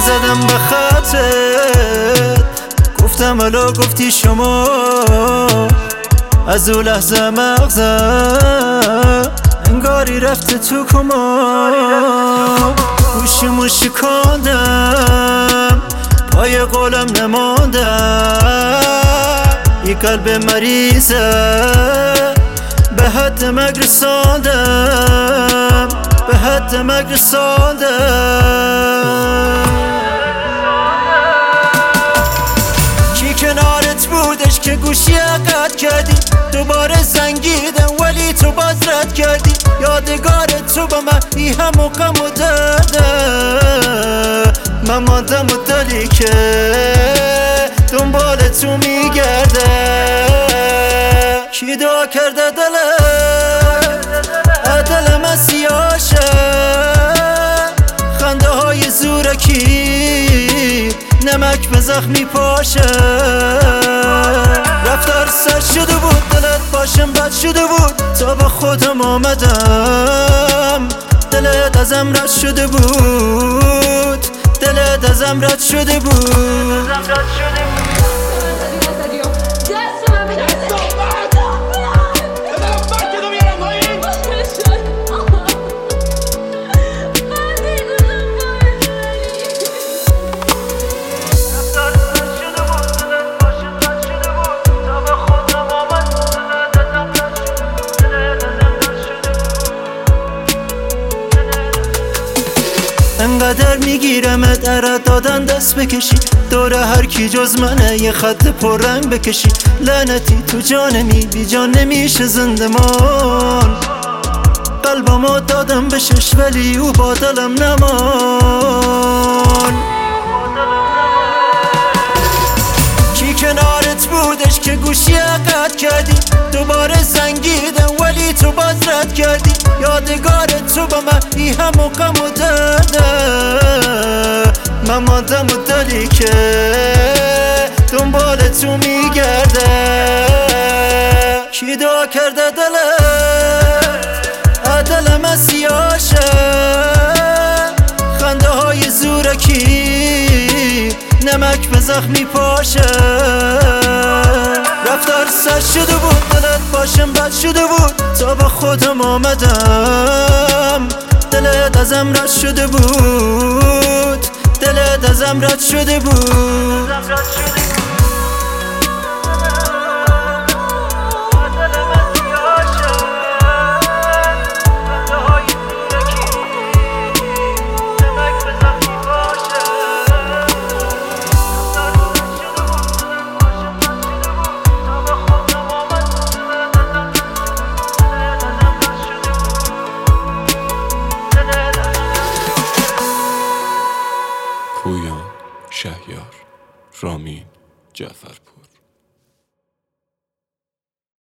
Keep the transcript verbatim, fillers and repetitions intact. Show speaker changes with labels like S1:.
S1: زدم به خطت، گفتم الو گفتی شما، از او لحظه مغزم انگاری رفته تو کما. گوشیمو شکاندم، پای قولم نماندم، یه قلب مریضه به حد مرگ رساندم، به حد مرگ رساندم. کی کنارت بودش که گوشی قطع کردی، دوباره زنگیدم ولی تو باز رد کردی. یادگار تو با من ای همو غم و درده، من ماندم و دلی که دنبال تو میگرده. کی دعا کرده دلم دلم از سیاشه، خنده های زورکی نمک به زخمی پاشه. رفتار سر شده بود، دلت باشم بد شده بود، تا با خودم آمدم. دلت ازم رد شده بود، دلت ازم رد شده بود. انقدر میگیرم در دادن دست بکشی، دور هر کی جز منه یه خط پررنگ بکشی. لعنتی تو جانمی بی جان نمیشه زندمان، قلبمو دادم بشش ولی او با دلم نمان. کی کنارت بودش که گوشی قطع کردی، دوباره زنگیدم ولی تو باز رد کردی. یادگار تو با من ای همو غم و درده، من ماندم و دلی که دنبال تو میگرده. کی دعا کرده دلم دلم از سیاشه، خنده های زورکی نمک به زخمی پاشه. رفتار سر شده بود، دلت باشم بد شده بود، تا با خودم آمدم. دلت ازم رد شده بود، دلت ازم رد شده بود.
S2: پویان شهیار، رامین جعفرپور.